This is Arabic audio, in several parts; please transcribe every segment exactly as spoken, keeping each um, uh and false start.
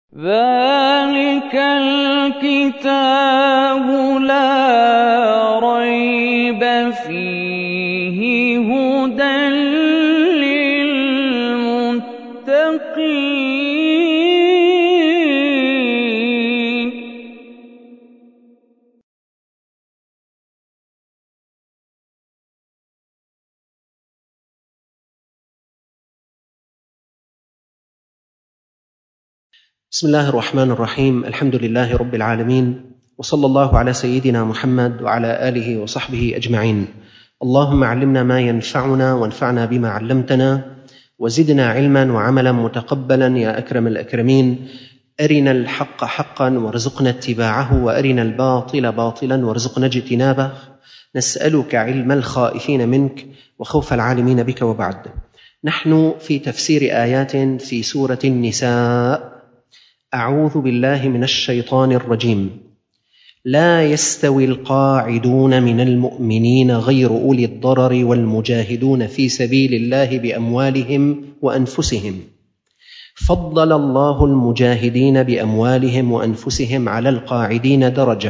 ذَلِكَ الْكِتَابُ لَا رَيْبَ فِيهِ هُدًى لِّلْمُتَّقِينَ. بسم الله الرحمن الرحيم. الحمد لله رب العالمين، وصلى الله على سيدنا محمد وعلى آله وصحبه أجمعين. اللهم علمنا ما ينفعنا وانفعنا بما علمتنا، وزدنا علما وعملا متقبلا يا أكرم الأكرمين. أرنا الحق حقا وارزقنا اتباعه، وأرنا الباطل باطلا وارزقنا اجتنابه. نسألك علم الخائفين منك وخوف العالمين بك. وبعد، نحن في تفسير آيات في سورة النساء. أعوذ بالله من الشيطان الرجيم. لا يستوي القاعدون من المؤمنين غير أولي الضرر والمجاهدون في سبيل الله بأموالهم وأنفسهم. فضل الله المجاهدين بأموالهم وأنفسهم على القاعدين درجة،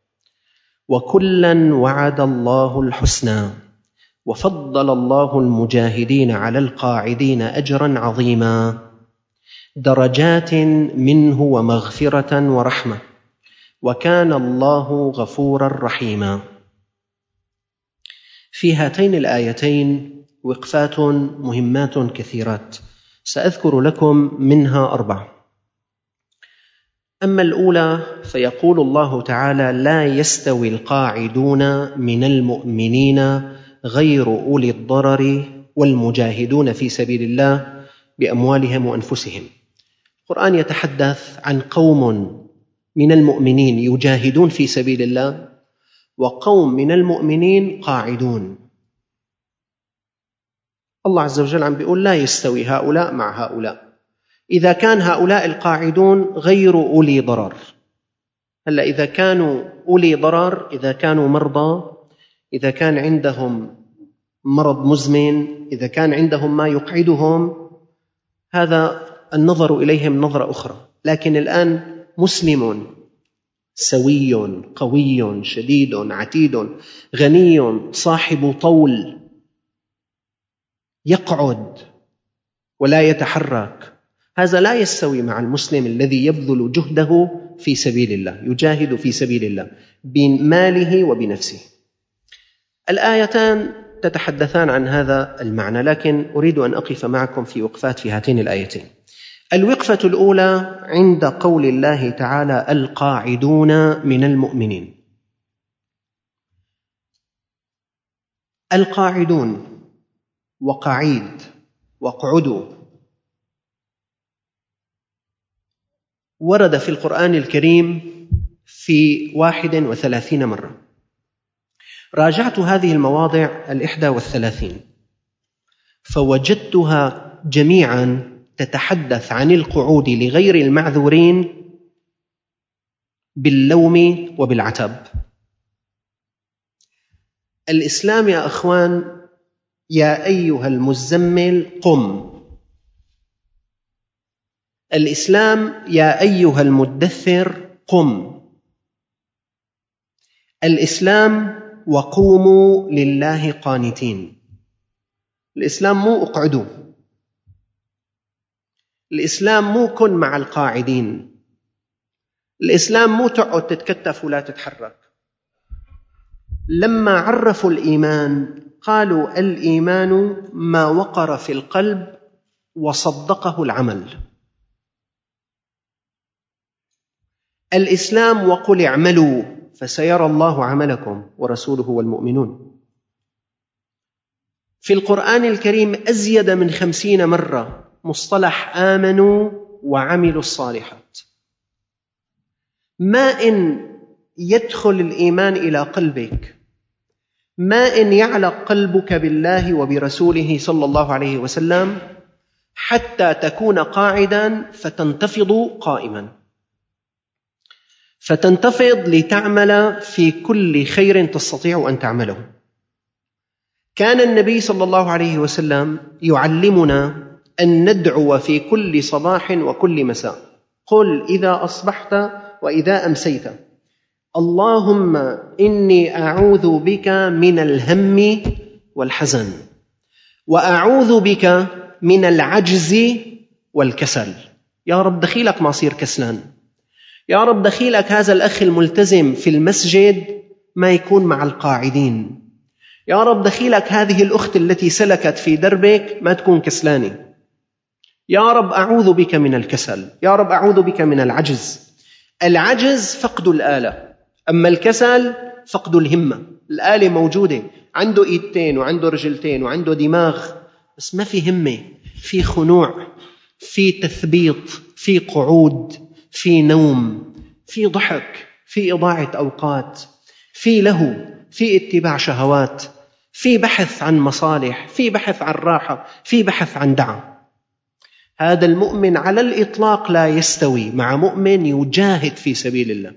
وكلا وعد الله الحسنى، وفضل الله المجاهدين على القاعدين أجرا عظيما، درجات منه ومغفرة ورحمة، وكان الله غفورا رحيما. في هاتين الآيتين وقفات مهمات كثيرات، سأذكر لكم منها أربع. أما الأولى فيقول الله تعالى: لا يستوي القاعدون من المؤمنين غير أولي الضرر والمجاهدون في سبيل الله بأموالهم وأنفسهم. القرآن يتحدث عن قوم من المؤمنين يجاهدون في سبيل الله، وقوم من المؤمنين قاعدون. الله عز وجل عم بيقول لا يستوي هؤلاء مع هؤلاء. إذا كان هؤلاء القاعدون غير أولي ضرر، هلا إذا كانوا أولي ضرر، إذا كانوا مرضى، إذا كان عندهم مرض مزمن، إذا كان عندهم ما يقعدهم، هذا النظر إليهم نظرة أخرى. لكن الآن مسلم سوي قوي شديد عتيد غني صاحب طول، يقعد ولا يتحرك، هذا لا يستوي مع المسلم الذي يبذل جهده في سبيل الله، يجاهد في سبيل الله بماله وبنفسه. الآيتان تتحدثان عن هذا المعنى، لكن أريد أن أقف معكم في وقفات في هاتين الآيتين. الوقفة الأولى عند قول الله تعالى: القاعدون من المؤمنين. القاعدون وقعيد واقعدوا ورد في القرآن الكريم في واحد وثلاثين مرة. راجعت هذه المواضع الإحدى والثلاثين فوجدتها جميعا تتحدث عن القعود لغير المعذورين باللوم وبالعتاب. الإسلام يا أخوان، يا أيها المزمل قم. الإسلام يا أيها المدثر قم. الإسلام وقوموا لله قانتين. الإسلام مو اقعدوا، الإسلام مو كن مع القاعدين، الإسلام مو تقعد تتكتف ولا تتحرك. لما عرفوا الإيمان قالوا: الإيمان ما وقر في القلب وصدقه العمل. الإسلام وقل اعملوا فسيرى الله عملكم ورسوله والمؤمنون. في القرآن الكريم أزيد من خمسين مرة مصطلح آمنوا وعملوا الصالحات. ما إن يدخل الإيمان إلى قلبك، ما إن يعلق قلبك بالله وبرسوله صلى الله عليه وسلم حتى تكون قاعدا فتنتفض قائما، فتنتفض لتعمل في كل خير تستطيع أن تعمله. كان النبي صلى الله عليه وسلم يعلمنا أن ندعو في كل صباح وكل مساء. قل إذا أصبحت وإذا أمسيت اللهم إني أعوذ بك من الهم والحزن، وأعوذ بك من العجز والكسل. يا رب دخيلك ما أصير كسلان، يا رب دخيلك هذا الأخ الملتزم في المسجد ما يكون مع القاعدين، يا رب دخيلك هذه الأخت التي سلكت في دربك ما تكون كسلانة، يا رب أعوذ بك من الكسل، يا رب أعوذ بك من العجز. العجز فقد الآلة، أما الكسل فقد الهمة. الآلة موجودة، عنده إيدتين وعنده رجلتين وعنده دماغ، بس ما في همة، في خنوع، في تثبيط، في قعود، في نوم، في ضحك، في إضاعة أوقات، في لهو، في اتباع شهوات، في بحث عن مصالح، في بحث عن راحة، في بحث عن دعم. هذا المؤمن على الإطلاق لا يستوي مع مؤمن يجاهد في سبيل الله.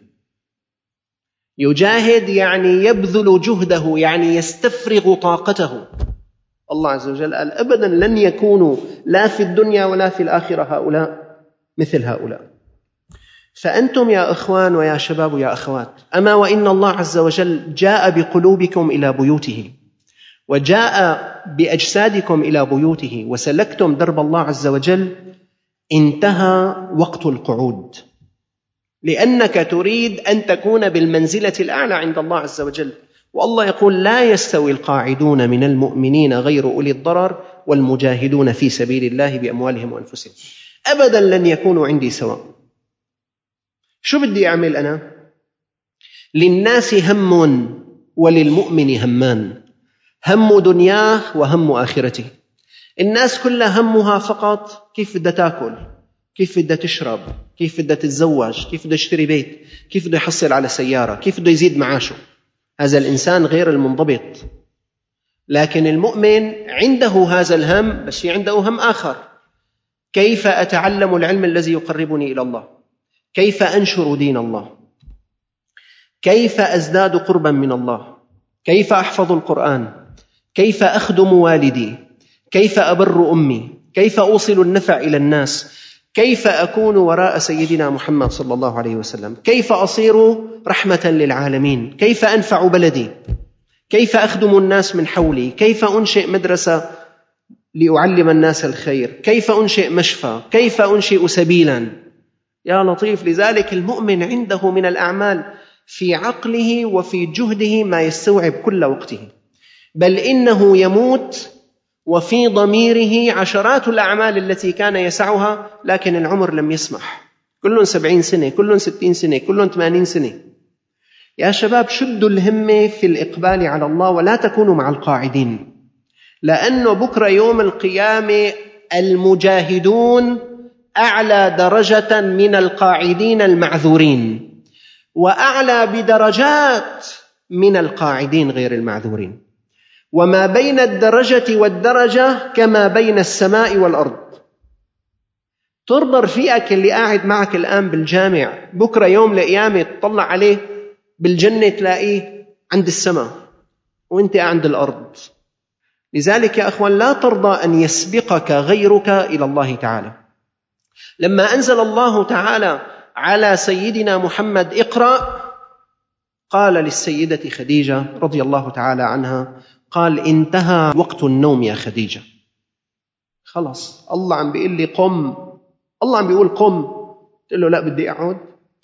يجاهد يعني يبذل جهده، يعني يستفرغ طاقته. الله عز وجل قال أبدا لن يكونوا لا في الدنيا ولا في الآخرة هؤلاء مثل هؤلاء. فأنتم يا إخوان ويا شباب ويا أخوات، أما وإن الله عز وجل جاء بقلوبكم إلى بيوته وجاء بأجسادكم إلى بيوته وسلكتم درب الله عز وجل، انتهى وقت القعود، لأنك تريد أن تكون بالمنزلة الأعلى عند الله عز وجل. والله يقول لا يستوي القاعدون من المؤمنين غير أولي الضرر والمجاهدون في سبيل الله بأموالهم وأنفسهم. أبدا لن يكونوا عندي سواء. شو بدي أعمل أنا؟ للناس هم وللمؤمن همان، هم دنياه وهم آخرته. الناس كلها همها فقط كيف بدها تاكل، كيف بدها تشرب، كيف بدها تتزوج، كيف بده يشتري بيت، كيف بده يحصل على سيارة، كيف بده يزيد معاشه. هذا الإنسان غير المنضبط. لكن المؤمن عنده هذا الهم، بس في عنده هم آخر: كيف أتعلم العلم الذي يقربني إلى الله، كيف أنشر دين الله، كيف أزداد قربا من الله، كيف أحفظ القرآن، كيف أخدم والدي، كيف أبر أمي، كيف أوصل النفع إلى الناس، كيف أكون وراء سيدنا محمد صلى الله عليه وسلم، كيف أصير رحمة للعالمين، كيف أنفع بلدي، كيف أخدم الناس من حولي، كيف أنشئ مدرسة لأعلم الناس الخير، كيف أنشئ مشفى، كيف أنشئ سبيلا. يا لطيف. لذلك المؤمن عنده من الأعمال في عقله وفي جهده ما يستوعب كل وقته، بل إنه يموت وفي ضميره عشرات الأعمال التي كان يسعها، لكن العمر لم يسمح. كلهم سبعين سنة، كلهم ستين سنة، كلهم ثمانين سنة. يا شباب شدوا الهمة في الإقبال على الله ولا تكونوا مع القاعدين، لأنه بكرة يوم القيامة المجاهدون أعلى درجة من القاعدين المعذورين، وأعلى بدرجات من القاعدين غير المعذورين. وما بين الدرجة والدرجة كما بين السماء والأرض. ترضى رفيقك اللي قاعد معك الآن بالجامع، بكرة يوم القيامة تطلع عليه بالجنة تلاقيه عند السماء وانت عند الأرض. لذلك يا أخوان لا ترضى أن يسبقك غيرك إلى الله تعالى. لما أنزل الله تعالى على سيدنا محمد اقرأ، قال للسيدة خديجة رضي الله تعالى عنها، قال انتهى وقت النوم يا خديجة. خلاص الله عم بيقول لي قم، الله عم بيقول قم، قلت له لا بدي أقعد.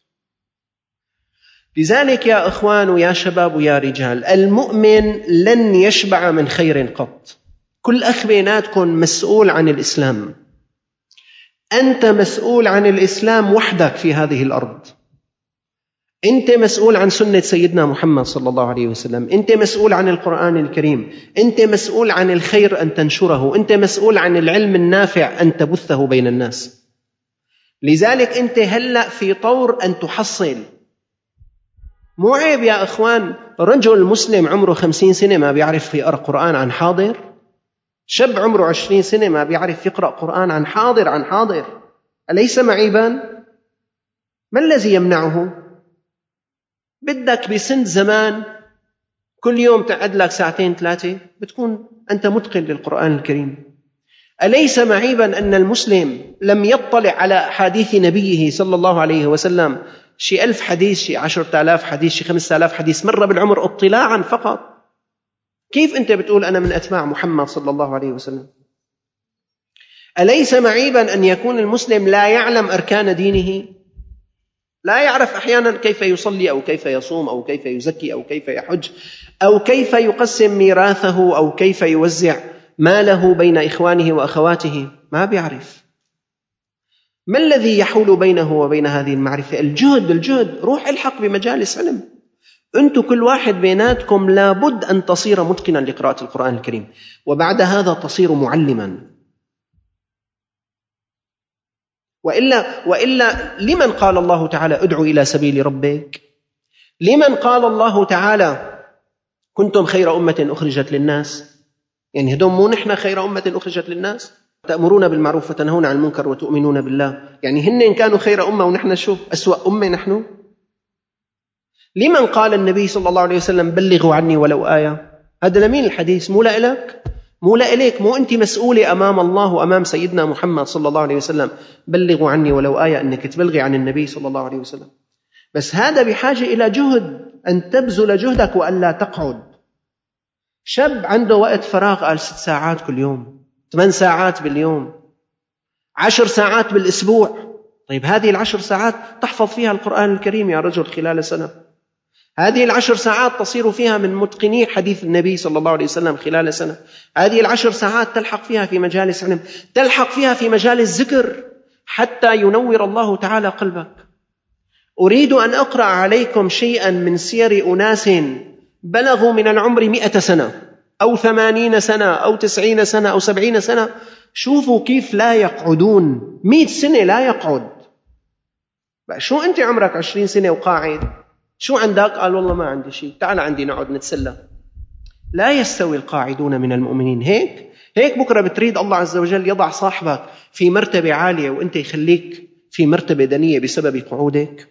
لذلك يا أخوان ويا شباب ويا رجال، المؤمن لن يشبع من خير قط. كل أخ بيناتكم مسؤول عن الإسلام. أنت مسؤول عن الإسلام وحدك في هذه الأرض. أنت مسؤول عن سنة سيدنا محمد صلى الله عليه وسلم، أنت مسؤول عن القرآن الكريم، أنت مسؤول عن الخير أن تنشره، أنت مسؤول عن العلم النافع أن تبثه بين الناس. لذلك أنت هلأ في طور أن تحصل. مو عيب يا أخوان رجل مسلم عمره خمسين سنة ما بيعرف يقرأ قرآن عن حاضر، شاب عمره عشرين سنة ما بيعرف يقرأ قرآن عن حاضر عن حاضر. أليس معيبا؟ ما الذي يمنعه؟ بدك بسن زمان كل يوم تعد لك ساعتين ثلاثة بتكون أنت متقن للقرآن الكريم. أليس معيبا أن المسلم لم يطلع على حديث نبيه صلى الله عليه وسلم شي ألف حديث، شي عشرة آلاف حديث، شي خمسة آلاف حديث مرة بالعمر اطلاعا فقط؟ كيف أنت بتقول أنا من أتباع محمد صلى الله عليه وسلم؟ أليس معيبا أن يكون المسلم لا يعلم أركان دينه، لا يعرف أحيانا كيف يصلي أو كيف يصوم أو كيف يزكي أو كيف يحج أو كيف يقسم ميراثه أو كيف يوزع ماله بين إخوانه وأخواته؟ ما بيعرف. ما الذي يحول بينه وبين هذه المعرفة؟ الجهد. الجهد روح الحق بمجالس علم. أنتم كل واحد بيناتكم لابد أن تصير متقنا لقراءة القرآن الكريم، وبعد هذا تصير معلما. وإلا, وإلا لمن قال الله تعالى ادعو إلى سبيل ربك؟ لمن قال الله تعالى كنتم خير أمة أخرجت للناس؟ يعني هدوم مو نحن خير أمة أخرجت للناس؟ تأمرون بالمعروف وتنهون عن المنكر وتؤمنون بالله. يعني هن كانوا خير أمة ونحن شو أسوأ أمة نحن؟ لمن قال النبي صلى الله عليه وسلم بلغوا عني ولو آية؟ هذا لمين الحديث؟ مو لإلك، مو لإليك، مو أنت مسؤولة أمام الله وأمام سيدنا محمد صلى الله عليه وسلم بلغوا عني ولو آية، أنك تبلغي عن النبي صلى الله عليه وسلم. بس هذا بحاجة إلى جهد، أن تبذل جهدك وأن لا تقعد. شاب عنده وقت فراغ قال ست ساعات كل يوم، ثمان ساعات باليوم، عشر ساعات بالأسبوع. طيب هذه العشر ساعات تحفظ فيها القرآن الكريم يا رجل خلال سنة. هذه العشر ساعات تصير فيها من متقني حديث النبي صلى الله عليه وسلم خلال سنة. هذه العشر ساعات تلحق فيها في مجالس علم، تلحق فيها في مجالس ذكر، حتى ينور الله تعالى قلبك. أريد أن أقرأ عليكم شيئا من سير أناس بلغوا من العمر مئة سنة أو ثمانين سنة أو تسعين سنة أو سبعين سنة. شوفوا كيف لا يقعدون. مئة سنة لا يقعد. شو أنت عمرك عشرين سنة وقاعد؟ شو عندك؟ قال والله ما عندي شيء، تعال عندي نقعد نتسلى. لا يستوي القاعدون من المؤمنين. هيك هيك بكرة بتريد الله عز وجل يضع صاحبك في مرتبة عالية وأنت يخليك في مرتبة دنية بسبب قعودك.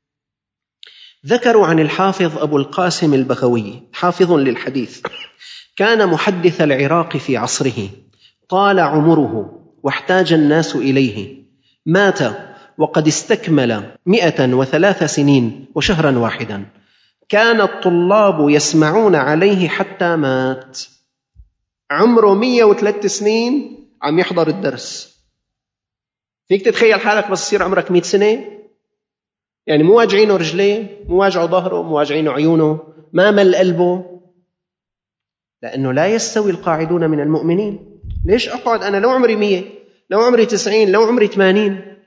ذكروا عن الحافظ أبو القاسم البغوي، حافظ للحديث، كان محدث العراق في عصره، طال عمره واحتاج الناس إليه، مات وقد استكمل مئة وثلاث سنين وشهرا واحدا. كان الطلاب يسمعون عليه حتى مات. عمره مئة وثلاث سنين عم يحضر الدرس. فيك تتخيل حالك بس يصير عمرك مئة سنة؟ يعني مو واجعينه رجليه، مو واجعه ظهره، مو واجعينه عيونه، ما مل قلبه، لأنه لا يستوي القاعدون من المؤمنين. ليش أقعد أنا لو عمري مية، لو عمري تسعين، لو عمري ثمانين؟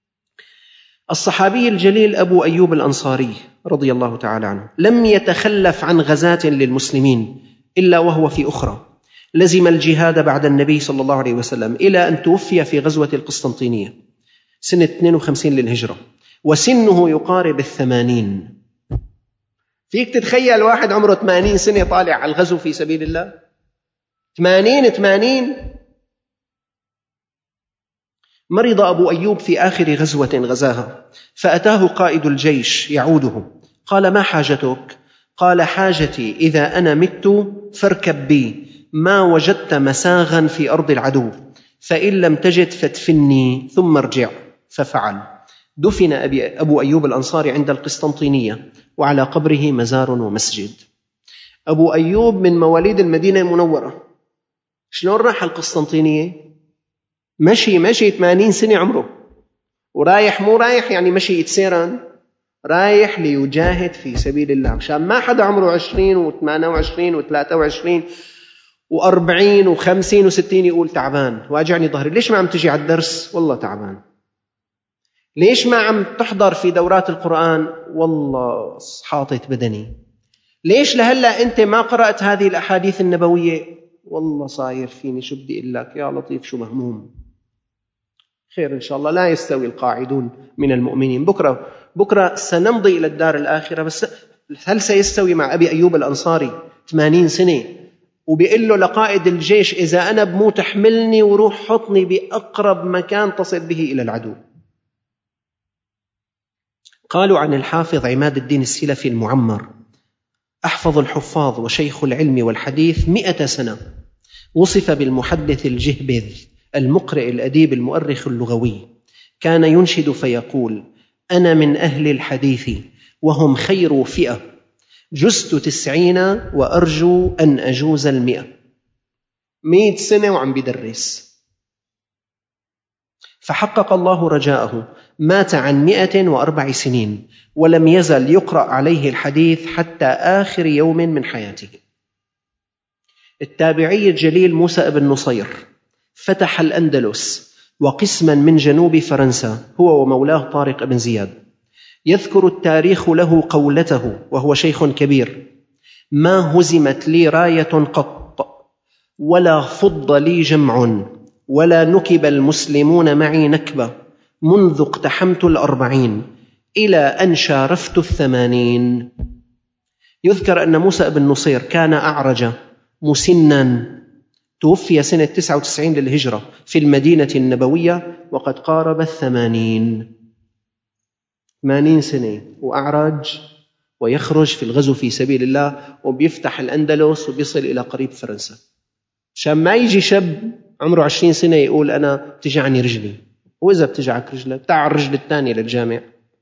الصحابي الجليل أبو أيوب الأنصاري رضي الله تعالى عنه لم يتخلف عن غزاة للمسلمين إلا وهو في أخرى. لزم الجهاد بعد النبي صلى الله عليه وسلم إلى أن توفي في غزوة القسطنطينية سنة اثنين وخمسين للهجرة، وسنه يقارب الثمانين. فيك تتخيل واحد عمره ثمانين سنة طالع على الغزو في سبيل الله؟ ثمانين ثمانين. مرض أبو أيوب في آخر غزوة غزاها، فأتاه قائد الجيش يعوده، قال ما حاجتك؟ قال حاجتي إذا أنا مت فاركب بي، ما وجدت مساغا في أرض العدو، فإن لم تجد فادفني ثم ارجع. ففعل. دفن أبو أيوب الأنصاري عند القسطنطينية، وعلى قبره مزار ومسجد. أبو أيوب من مواليد المدينة المنورة. شلون راح القسطنطينية؟ مشي مشي ثمانين سنة عمره، ورايح مو رايح يعني مشي يتسيران، رايح ليجاهد في سبيل الله. مشان ما حدا عمره عشرين وثمانية وعشرين وثلاثة وعشرين وأربعين وخمسين وستين يقول تعبان واجعني ظهري. ليش ما عم تجي على الدرس؟ والله تعبان. ليش ما عم تحضر في دورات القرآن؟ والله حاطط بدني. ليش لهلأ أنت ما قرأت هذه الأحاديث النبوية؟ والله صاير فيني شو بدي أقول لك يا لطيف شو مهموم. خير إن شاء الله. لا يستوي القاعدون من المؤمنين. بكرة بكرة سنمضي إلى الدار الآخرة، بس هل سيستوي مع أبي أيوب الأنصاري ثمانين سنة وبيقول له لقائد الجيش إذا أنا بموت احملني وروح حطني بأقرب مكان تصل به إلى العدو؟ قالوا عن الحافظ عماد الدين السلفي المعمر، أحفظ الحفاظ وشيخ العلم والحديث مئة سنة، وصف بالمحدث الجهبذ المقرئ الأديب المؤرخ اللغوي، كان ينشد فيقول: أنا من أهل الحديث وهم خير فئة، جزت تسعين وأرجو أن أجوز المئة. مئة سنة وعم بدرس، فحقق الله رجاءه، مات عن مئة وأربع سنين ولم يزل يقرأ عليه الحديث حتى آخر يوم من حياته. التابعي الجليل موسى بن نصير فتح الأندلس وقسما من جنوب فرنسا هو ومولاه طارق بن زياد. يذكر التاريخ له قولته وهو شيخ كبير: ما هزمت لي راية قط، ولا فض لي جمع، ولا نكب المسلمون معي نكبة، منذ اقتحمت الأربعين إلى أن شارفت الثمانين. يذكر أن موسى بن نصير كان أعرج مسنا، توفي سنة تسعة وتسعين للهجرة في المدينة النبوية وقد قارب الثمانين، ثمانين سنة وأعرج، ويخرج في الغزو في سبيل الله وبيفتح الأندلس وبيصل إلى قريب فرنسا. عشان ما يجي شاب عمره عشرين سنة يقول أنا بتجعني رجلي، وإذا بتجعك رجلك تعال الرجل الثانية للجامع.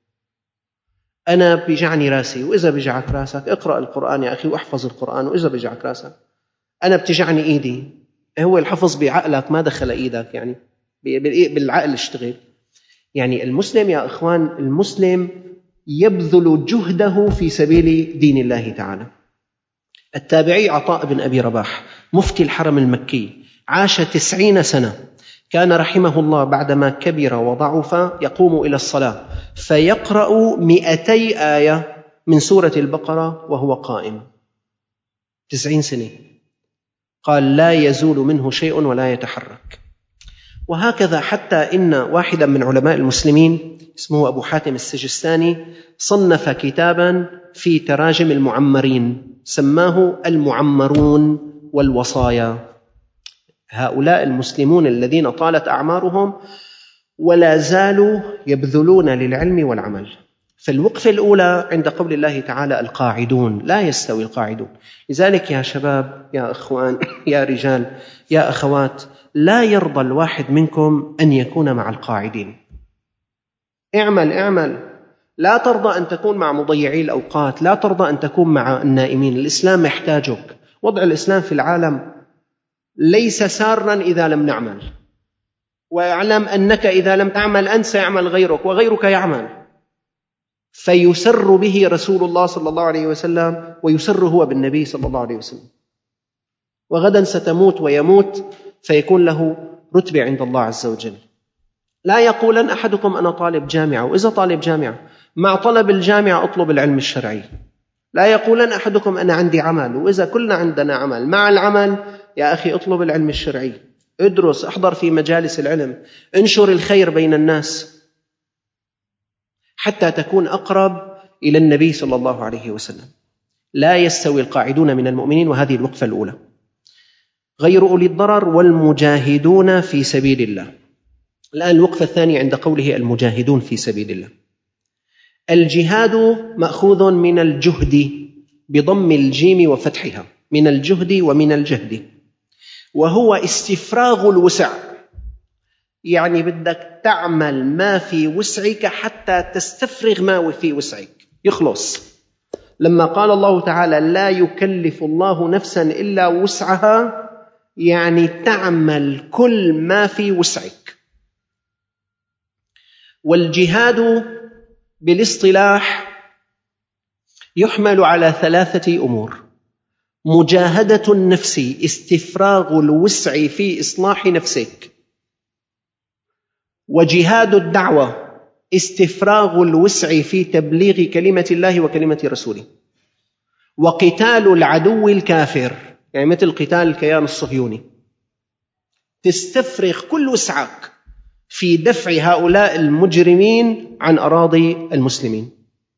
أنا بيجعني راسي، وإذا بيجعك راسك اقرأ القرآن يا أخي واحفظ القرآن، وإذا بيجعك راسك. أنا بتجعني إيدي، هو الحفظ بعقلك، ما دخل إيدك، يعني بالعقل اشتغل. يعني المسلم يا إخوان، المسلم يبذل جهده في سبيل دين الله تعالى. التابعي عطاء بن أبي رباح مفتي الحرم المكي عاش تسعين سنة، كان رحمه الله بعدما كبر وضعف يقوم إلى الصلاة فيقرأ مئتي آية من سورة البقرة وهو قائم، تسعين سنة، قال لا يزول منه شيء ولا يتحرك. وهكذا حتى إن واحدا من علماء المسلمين اسمه أبو حاتم السجستاني صنف كتابا في تراجم المعمرين سماه المعمرون والوصايا. هؤلاء المسلمون الذين طالت أعمارهم ولا زالوا يبذلون للعلم والعمل. فالوقفة الأولى عند قول الله تعالى القاعدون، لا يستوي القاعدون. لذلك يا شباب، يا أخوان، يا رجال، يا أخوات، لا يرضى الواحد منكم أن يكون مع القاعدين. اعمل اعمل، لا ترضى أن تكون مع مضيعي الأوقات، لا ترضى أن تكون مع النائمين. الإسلام محتاجك. وضع الإسلام في العالم ليس سارا إذا لم نعمل، واعلم أنك إذا لم تعمل أنت سيعمل غيرك وغيرك يعمل، فيسر به رسول الله صلى الله عليه وسلم ويسر هو بالنبي صلى الله عليه وسلم. وغدا ستموت ويموت فيكون له رتبة عند الله عز وجل. لا يقولن أحدكم أنا طالب جامعة، وإذا طالب جامعة مع طلب الجامعة أطلب العلم الشرعي. لا يقولن أحدكم أنا عندي عمل، وإذا كلنا عندنا عمل مع العمل يا أخي أطلب العلم الشرعي، ادرس، احضر في مجالس العلم، انشر الخير بين الناس حتى تكون أقرب إلى النبي صلى الله عليه وسلم. لا يستوي القاعدون من المؤمنين، وهذه الوقفة الأولى. غير أولي الضرر والمجاهدون في سبيل الله. الآن الوقفة الثانية عند قوله المجاهدون في سبيل الله. الجهاد مأخوذ من الجهد بضم الجيم وفتحها، من الجهد ومن الجهد، وهو استفراغ الوسع، يعني بدك تعمل ما في وسعك حتى تستفرغ ما في وسعك، يخلص. لما قال الله تعالى لا يكلف الله نفسا إلا وسعها، يعني تعمل كل ما في وسعك. والجهاد بالاصطلاح يحمل على ثلاثة أمور: مجاهدة النفس، استفراغ الوسع في إصلاح نفسك، وجهاد الدعوة، استفراغ الوسع في تبليغ كلمة الله وكلمة رسوله، وقتال العدو الكافر، يعني مثل قتال الكيان الصهيوني، تستفرغ كل وسعك في دفع هؤلاء المجرمين عن أراضي المسلمين.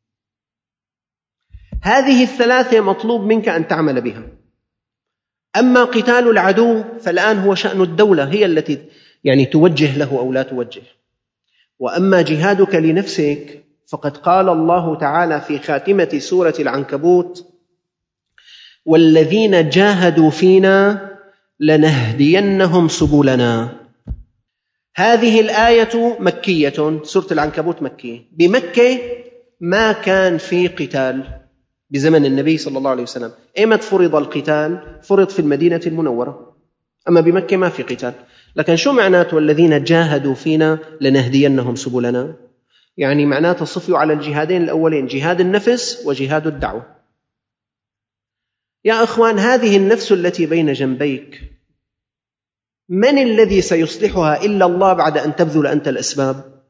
هذه الثلاثة مطلوب منك أن تعمل بها. أما قتال العدو فالآن هو شأن الدولة، هي التي يعني توجه له أو لا توجه. وأما جهادك لنفسك فقد قال الله تعالى في خاتمة سورة العنكبوت: والذين جاهدوا فينا لنهدينهم سبلنا هذه الآية مكية، سورة العنكبوت مكية. بمكة ما كان في قتال بزمن النبي صلى الله عليه وسلم. إيمت فرض القتال؟ فرض في المدينة المنورة، أما بمكة ما في قتال. لكن شو معناته والذين جاهدوا فينا لنهدينهم سبلنا؟ يعني معناته صفوا على الجهادين الأولين، جهاد النفس وجهاد الدعوة. يا أخوان، هذه النفس التي بين جنبيك من الذي سيصلحها إلا الله بعد أن تبذل أنت الأسباب؟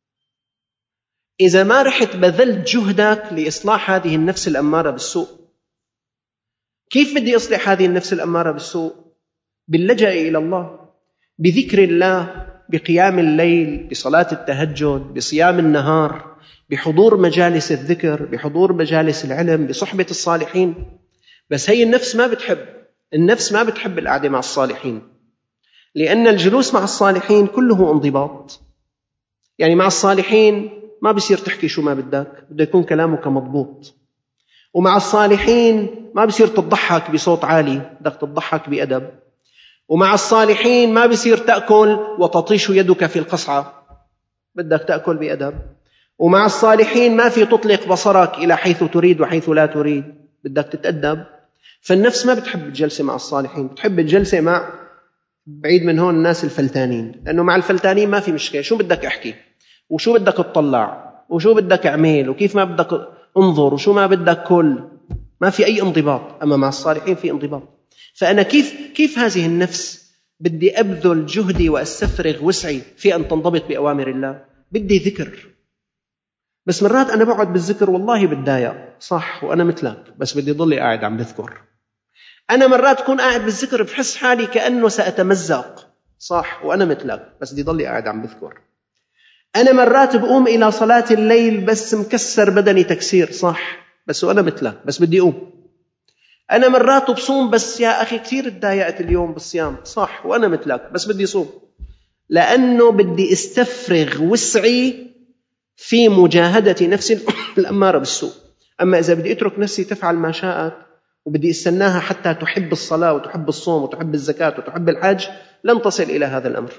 إذا ما رحت بذلت جهدك لإصلاح هذه النفس الأمارة بالسوء، كيف بدي أصلح هذه النفس الأمارة بالسوء؟ باللجأ إلى الله، بذكر الله، بقيام الليل، بصلاة التهجد، بصيام النهار، بحضور مجالس الذكر، بحضور مجالس العلم، بصحبة الصالحين. بس هي النفس ما بتحب، النفس ما بتحب القعدة مع الصالحين، لأن الجلوس مع الصالحين كله انضباط. يعني مع الصالحين ما بصير تحكي شو ما بدك، بده يكون كلامك مضبوط. ومع الصالحين ما بصير تضحك بصوت عالي، بدك تضحك بأدب. ومع الصالحين ما بصير تأكل وتطيش يدك في القصعة، بدك تأكل بأدب. ومع الصالحين ما في تطلق بصرك إلى حيث تريد وحيث لا تريد، بدك تتأدب. فالنفس ما بتحب الجلسة مع الصالحين، بتحب الجلسة مع بعيد من هون الناس الفلتانين، لأنه مع الفلتانين ما في مشكلة، شو بدك أحكي وشو بدك تطلع وشو بدك أعمل وكيف ما بدك انظر وشو ما بدك كل، ما في أي انضباط. أما مع الصالحين في انضباط. فأنا كيف كيف هذه النفس بدي أبذل جهدي وأستفرغ وسعي في أن تنضبط بأوامر الله؟ بدي ذكر. بس مرات أنا بقعد بالذكر والله بتضايق، صح، وأنا مثلك، بس بدي ضلي قاعد عم بذكر. أنا مرات أكون قاعد بالذكر بحس حالي كأنه سأتمزق، صح، وأنا مثلك، بس بدي ضلي قاعد عم بذكر. أنا مرات بقوم إلى صلاة الليل بس مكسر بدني تكسير، صح، بس وأنا مثلك، بس بدي أقوم. أنا مرات بصوم بس يا أخي كثير تضايقت اليوم بالصيام، صح، وأنا مثلك، بس بدي صوم، لأنه بدي استفرغ وسعي في مجاهدة نفسي الأمارة بالسوء. أما إذا بدي أترك نفسي تفعل ما شاءت وبدي استناها حتى تحب الصلاة وتحب الصوم وتحب الزكاة وتحب الحج، لن تصل إلى هذا الأمر.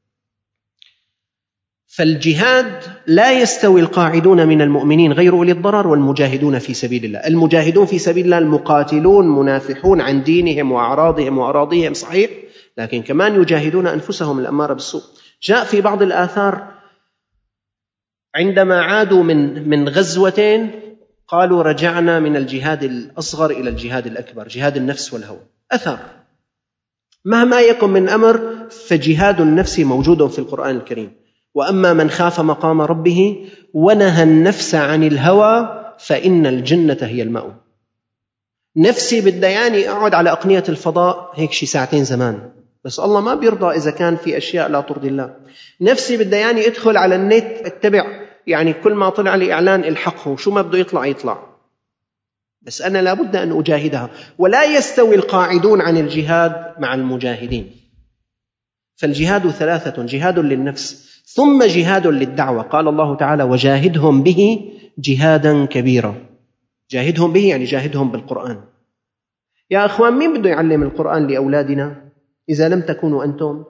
فالجهاد لا يستوي القاعدون من المؤمنين غير أولي الضرر والمجاهدون في سبيل الله. المجاهدون في سبيل الله المقاتلون منافحون عن دينهم وأعراضهم وأراضيهم، صحيح، لكن كمان يجاهدون أنفسهم الأمارة بالسوء. جاء في بعض الآثار عندما عادوا من من غزوتين قالوا رجعنا من الجهاد الأصغر إلى الجهاد الأكبر، جهاد النفس والهوى. أثر مهما يكن من أمر فجهاد النفس موجود في القرآن الكريم. وأما من خاف مقام ربه ونهى النفس عن الهوى فإن الجنة هي المأوى. نفسي بدي يعني أقعد على أقنية الفضاء هيك شي ساعتين زمان، بس الله ما بيرضى إذا كان في أشياء لا ترضي الله. نفسي بدي يعني أدخل على النت اتبع يعني كل ما طلع لي إعلان الحقه، شو ما بده يطلع يطلع، بس أنا لابد أن أجاهدها. ولا يستوي القاعدون عن الجهاد مع المجاهدين. فالجهاد ثلاثة: جهاد للنفس، ثم جهاد للدعوة. قال الله تعالى وجاهدهم به جهادا كبيرا. جاهدهم به يعني جاهدهم بالقرآن. يا أخوان، مين بده يعلم القرآن لأولادنا إذا لم تكونوا أنتم؟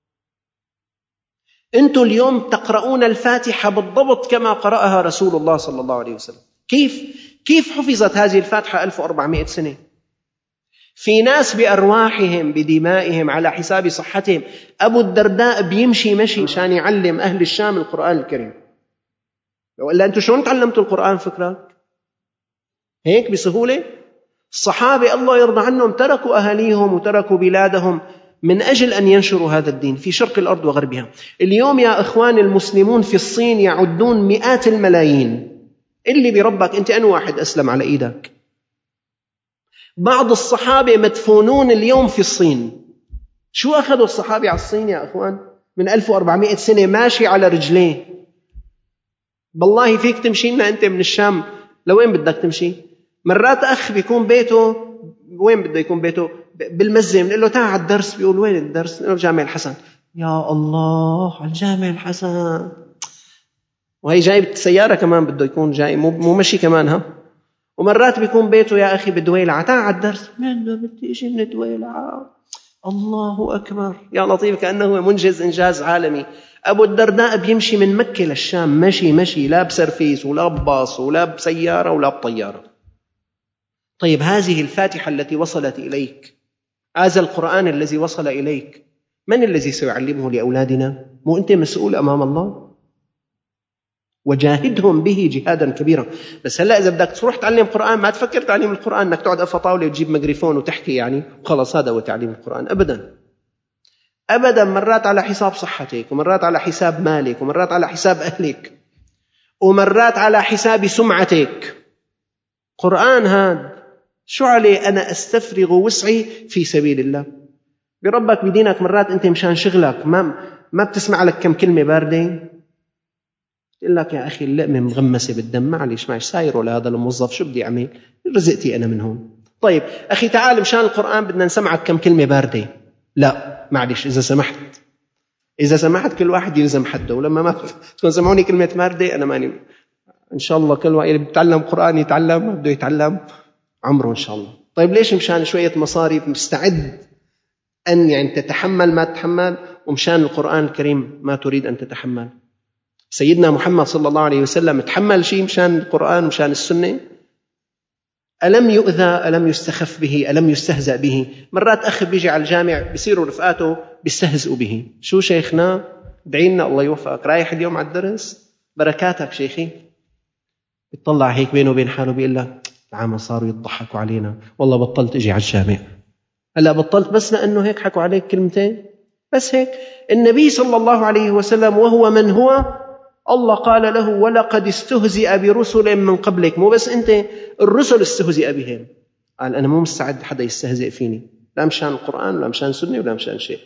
أنتم اليوم تقرؤون الفاتحة بالضبط كما قرأها رسول الله صلى الله عليه وسلم. كيف كيف حفظت هذه الفاتحة ألف وأربعمائة سنة؟ في ناس بأرواحهم بدمائهم على حساب صحتهم. أبو الدرداء بيمشي مشي عشان يعلم أهل الشام القرآن الكريم. وإلا أنتم شلون تعلمتوا القرآن فكرك؟ هيك بسهولة؟ الصحابة الله يرضى عنهم تركوا أهاليهم وتركوا بلادهم من أجل أن ينشروا هذا الدين في شرق الأرض وغربها. اليوم يا إخوان المسلمون في الصين يعدون مئات الملايين. اللي بربك أنت أن واحد أسلم على إيدك. بعض الصحابة مدفونون اليوم في الصين. شو أخذوا الصحابة على الصين يا أخوان؟ من ألف وأربعمائة سنة ماشي على رجليه. بالله فيك تمشي لنا أنت من الشام لوين بدك تمشي؟ مرات أخ بيكون بيته وين بده يكون بيته؟ بالمزة. بنقول له تعال على الدرس، بيقول وين الدرس؟ بنقول له جامع الحسن. يا الله، على الجامع الحسن. وهي جاي بالسيارة كمان، بده يكون جاي مو مشي كمان. ها ومرات بيكون بيته يا أخي بدويلعة، تعال على الدرس. من بدي إشي من دويلعة؟ الله أكبر يا لطيف، كأنه منجز إنجاز عالمي. أبو الدرداء بيمشي من مكة للشام مشي مشي، لا بسرفيس ولا بباص ولا بسيارة ولا بطيارة. طيب هذه الفاتحة التي وصلت إليك، هذا القرآن الذي وصل إليك، من الذي سيعلمه لأولادنا؟ مو أنت مسؤول أمام الله؟ وجاهدهم به جهادا كبيرا. بس هلأ إذا بدك تروح تعلم قرآن ما تفكر تعليم القرآن أنك تقعد أفا طاولة وتجيب ميكروفون وتحكي يعني وخلص هذا هو تعليم القرآن. أبدا أبدا. مرات على حساب صحتك، ومرات على حساب مالك، ومرات على حساب أهلك، ومرات على حساب سمعتك. قرآن هذا شو عليه أنا أستفرغ وسعي في سبيل الله بربك بدينك. مرات أنت مشان شغلك ما ما بتسمع لك كم كلمة باردة، تقول لك يا أخي اللقمة مغمسة بالدم، معلش معلش ساير ولا هذا الموظف شو بدي أعمل، رزقتي أنا من هون. طيب أخي تعال مشان القرآن بدنا نسمعك كم كلمة باردة. لا معلش، إذا سمحت إذا سمحت كل واحد يلزم حده، ولما ما تكون سمعوني كلمة باردة أنا ماني. إن شاء الله كل واحد بيتعلم قرآن يتعلم، ما بده يتعلم عمره إن شاء الله. طيب ليش مشان شوية مصاري مستعد أن يعني تتحمل ما تتحمل، ومشان القرآن الكريم ما تريد أن تتحمل؟ سيدنا محمد صلى الله عليه وسلم تحمل شيء مشان القرآن ومشان السنة؟ ألم يؤذى؟ ألم يستخف به؟ ألم يستهزأ به؟ مرات أخ بيجي على الجامع بيصيروا رفقاته بيستهزئوا به. شو شيخنا دعينا الله يوفقك، رايح اليوم على الدرس بركاتك شيخي. بيطلع هيك بينه وبين حاله بيقول له العام صاروا يضحكوا علينا، والله بطلت اجي على الجامع. هلا بطلت بس لأنه هيك حكوا عليك كلمتين بس هيك. النبي صلى الله عليه وسلم وهو من هو، الله قال له ولقد استهزئ برسل من قبلك. مو بس أنت، الرسل استهزئ بهم. قال أنا مو مستعد حدا يستهزئ فيني، لا مشان القرآن ولا مشان سنة ولا مشان شيء.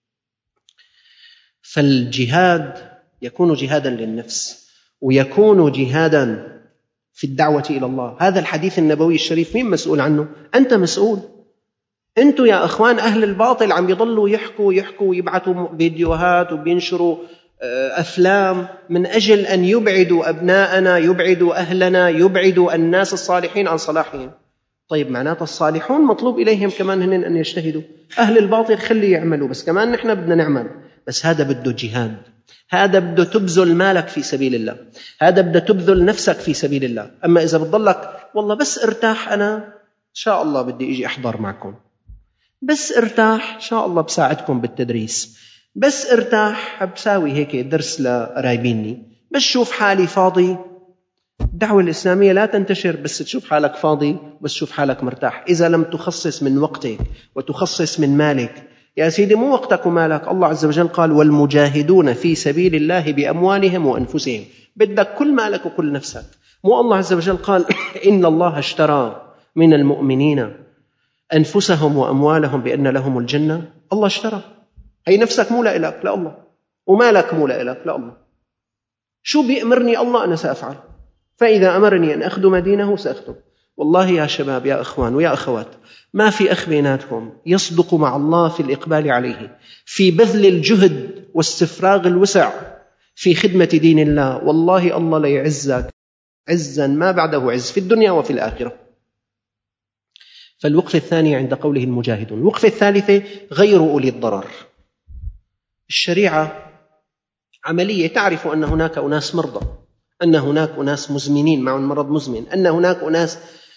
فالجهاد يكون جهادا للنفس، ويكون جهادا في الدعوة إلى الله. هذا الحديث النبوي الشريف مين مسؤول عنه؟ أنت مسؤول. أنتوا يا أخوان أهل الباطل عم يضلوا يحكوا يحكوا ويبعثوا فيديوهات وبينشروا أفلام من أجل أن يبعدوا أبناءنا، يبعدوا أهلنا، يبعدوا الناس الصالحين عن صلاحهم. طيب معناته الصالحون مطلوب إليهم كمان هن أن يجتهدوا. أهل الباطل خلي يعملوا، بس كمان نحن بدنا نعمل. بس هذا بده جهاد، هذا بده تبذل مالك في سبيل الله، هذا بده تبذل نفسك في سبيل الله. أما إذا بتضلك والله بس ارتاح، أنا إن شاء الله بدي إجي أحضر معكم، بس ارتاح إن شاء الله بساعدكم بالتدريس، بس ارتاح بساوي هيك درس لقرايبيني، بس شوف حالي فاضي. الدعوة الإسلامية لا تنتشر بس تشوف حالك فاضي، بس تشوف حالك مرتاح. إذا لم تخصص من وقتك وتخصص من مالك، يا سيدي مو وقتك ومالك. الله عز وجل قال والمجاهدون في سبيل الله بأموالهم وأنفسهم. بدك كل مالك وكل نفسك. مو الله عز وجل قال إن الله اشترى من المؤمنين أنفسهم وأموالهم بأن لهم الجنة؟ الله اشترى. هي نفسك مو لإلك، لا الله، ومالك مو لإلك، لا الله. شو بيأمرني الله أنا سأفعل، فإذا أمرني أن أخدم دينه سأخدم. والله يا شباب يا أخوان ويا أخوات، ما في أخ بيناتكم يصدق مع الله في الإقبال عليه، في بذل الجهد واستفراغ الوسع في خدمة دين الله. والله الله لا يعزك عزا ما بعده عز في الدنيا وفي الآخرة. فالوقفة الثانية عند قوله المجاهدون. الوقفة الثالثة غير أولي الضرر. الشريعة عملية، تعرف أن هناك أناس مرضى، أن هناك أناس مزمنين معهم مرض مزمن، أن هناك أناس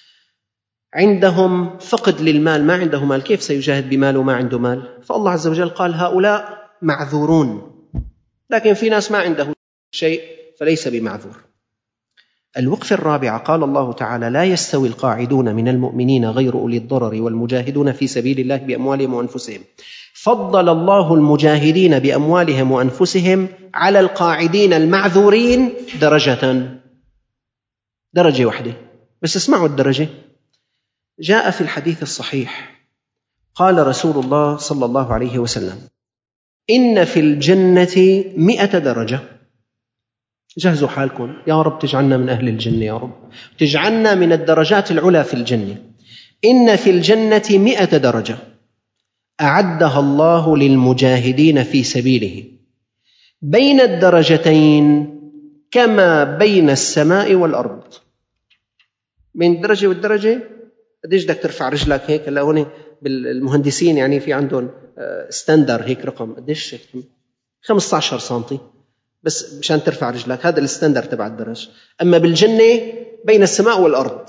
عندهم فقد للمال، ما عنده مال، كيف سيجاهد بماله ما عنده مال؟ فالله عز وجل قال هؤلاء معذورون. لكن في ناس ما عنده شيء فليس بمعذور. الوقفة الرابعة قال الله تعالى لا يستوي القاعدون من المؤمنين غير أولي الضرر والمجاهدون في سبيل الله بأموالهم وأنفسهم. فضل الله المجاهدين بأموالهم وأنفسهم على القاعدين المعذورين درجة، درجة واحدة بس. اسمعوا الدرجة. جاء في الحديث الصحيح قال رسول الله صلى الله عليه وسلم إن في الجنة مئة درجة. جهزوا حالكم يا رب تجعلنا من أهل الجنة، يا رب تجعلنا من الدرجات العلى في الجنة. إن في الجنة مئة درجة أعدها الله للمجاهدين في سبيله، بين الدرجتين كما بين السماء والأرض. بين الدرجة والدرجة قديش بدك ترفع رجلك هيك؟ هلا هون بالمهندسين يعني في عندهم ستاندر هيك رقم قديش خمسة عشر سنتي بس مشان ترفع رجلك، هذا الستاندر تبع الدرج. أما بالجنة بين السماء والأرض.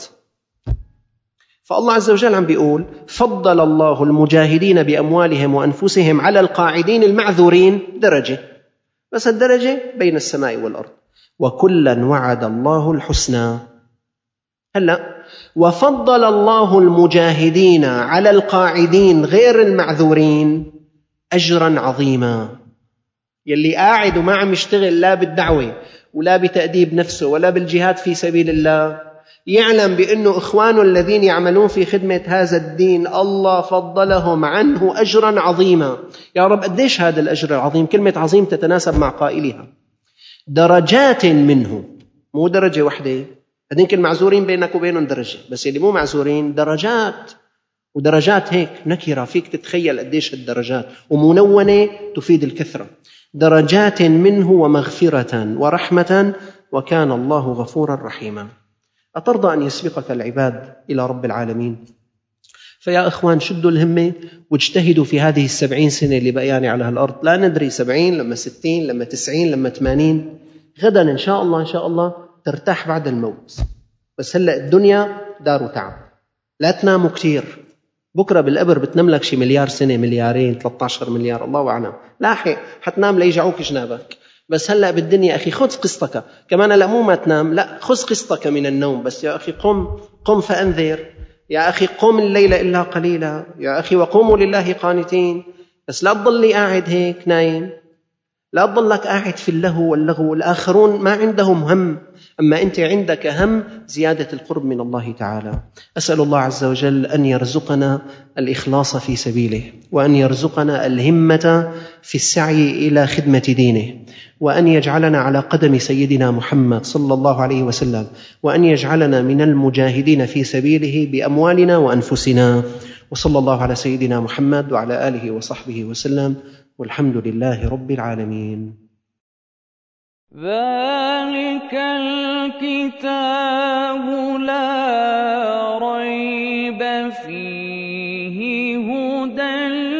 فالله عز وجل عم بيقول فضل الله المجاهدين بأموالهم وأنفسهم على القاعدين المعذورين درجة، بس الدرجة بين السماء والأرض. وكلا وعد الله الحسنى. هلأ وفضل الله المجاهدين على القاعدين غير المعذورين أجرا عظيما. يلي قاعد وما عم يشتغل لا بالدعوة ولا بتأديب نفسه ولا بالجهاد في سبيل الله، يعلم بأنه إخوانه الذين يعملون في خدمة هذا الدين الله فضلهم عنه أجرا عظيما. يا رب قديش هذا الأجر العظيم؟ كلمة عظيم تتناسب مع قائلها. درجات منه، مو درجة واحدة. هذين المعذورين بينك وبينهم درجة، بس اللي مو معذورين درجات. ودرجات هيك نكرة، فيك تتخيل قديش الدرجات، ومنونة تفيد الكثرة. درجات منه ومغفرة ورحمة وكان الله غفورا رحيما. أترضى أن يسبقك العباد إلى رب العالمين؟ فيا إخوان شدوا الهمة واجتهدوا في هذه السبعين سنة اللي بقياني على هالأرض. لا ندري سبعين لما ستين لما تسعين لما ثمانين، غدا إن شاء الله إن شاء الله ترتاح بعد الموت. بس هلأ الدنيا دار تعب، لا تناموا كتير. بكرة بالقبر بتنام لك شي مليار سنة، مليارين، ثلاثة عشر مليار، الله أعلم. لاحق حتنام ليجعوك جنابك. بس هلأ بالدنيا أخي خذ قسطك كمان. لا مو ما تنام، لا خذ قسطك من النوم. بس يا أخي قم قم فأنذر، يا أخي قم الليل إلا قليلا، يا أخي وقوموا لله قانتين. بس لا تضلي قاعد هيك نايم، لا تضلك قاعد في اللهو واللغو. الآخرون ما عندهم هم، أما أنت عندك هم زيادة القرب من الله تعالى. أسأل الله عز وجل أن يرزقنا الإخلاص في سبيله، وأن يرزقنا الهمة في السعي إلى خدمة دينه، وأن يجعلنا على قدم سيدنا محمد صلى الله عليه وسلم، وأن يجعلنا من المجاهدين في سبيله بأموالنا وأنفسنا. وصلى الله على سيدنا محمد وعلى آله وصحبه وسلم، والحمد لله رب العالمين. ذلك الكتاب لا ريب فيه هدى